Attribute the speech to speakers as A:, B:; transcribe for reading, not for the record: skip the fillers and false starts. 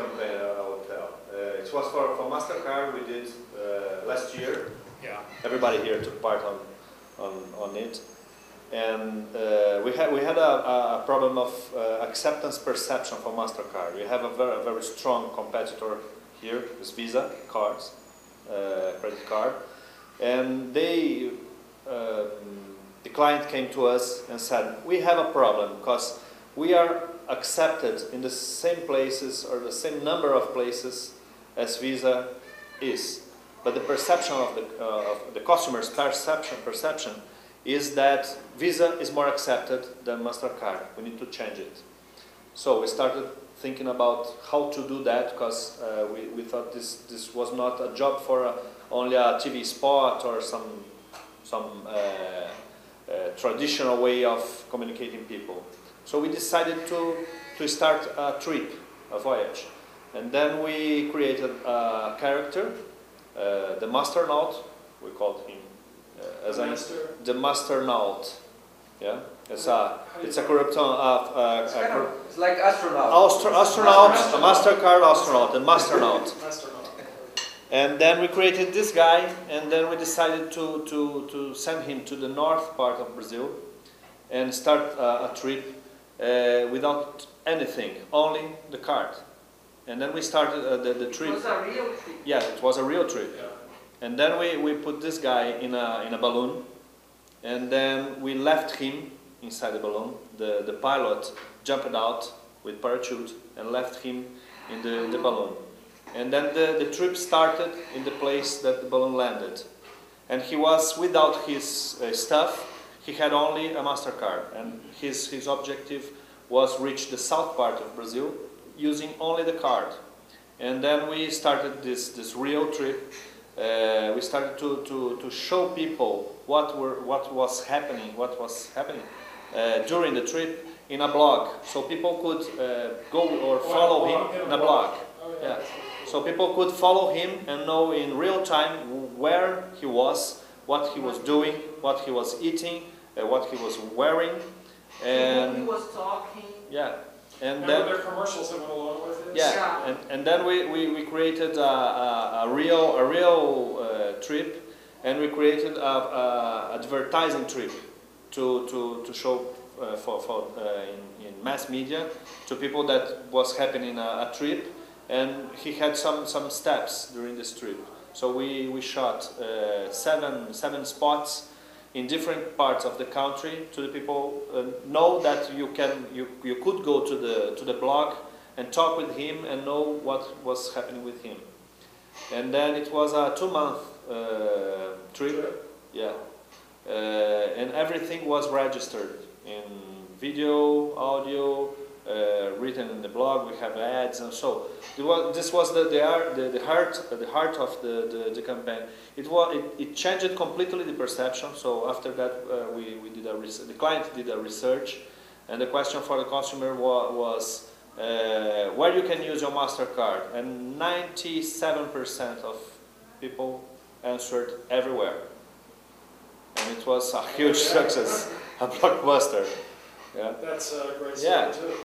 A: campaign, I would tell. It was for MasterCard. We did last year.
B: Yeah.
A: Everybody here took part on it, and we had a problem of acceptance perception for MasterCard. We have a very strong competitor here, is Visa cards, credit card, and they. The client came to us and said, we have a problem because we are accepted in the same places or the same number of places as Visa is. But the perception of the customer's perception is that Visa is more accepted than MasterCard. We need to change it. So we started thinking about how to do that because we thought this was not a job for only a TV spot or some traditional way of communicating people. So we decided to start a trip, a voyage. And then we created a character, the Masternaut, we called him the Masternaut. Yeah, it's a corruption.
C: It's like astronaut.
A: Astronaut, a MasterCard astronaut, a Masternaut. And then we created this guy, and then we decided to send him to the north part of Brazil and start a trip without anything, only the card. And then we started the trip.
C: It was a real trip.
A: Yeah, it was a real trip.
B: Yeah.
A: And then we put this guy in a balloon, and then we left him inside the balloon. The pilot jumped out with parachute and left him in the balloon. And then the trip started in the place that the balloon landed. And he was without his stuff. He had only a MasterCard. And his objective was reach the south part of Brazil using only the card. And then we started this real trip. We started to show people what was happening during the trip in a blog. So people could go or follow him in a blog. Yeah. So people could follow him and know in real time where he was, what he was doing, what he was eating, what he was wearing, and
C: he was talking.
A: Yeah, and
B: then
A: there
B: are commercials that went along with it.
A: Yeah, and then we created a real trip, and we created a advertising trip to show in mass media to people that was happening a trip. And he had some steps during this trip. So we shot seven spots in different parts of the country to the people know that you could go to the blog and talk with him and know what was happening with him. And then it was a 2-month trip. Yeah, and everything was registered in video, audio. Written in the blog, we have ads, and so this was the heart of the campaign. It changed completely the perception. So after that, the client did a research, and the question for the consumer was where you can use your MasterCard, and 97% of people answered everywhere, and it was a huge success, a blockbuster. Yeah.
B: That's a great story
A: Yeah.
B: too.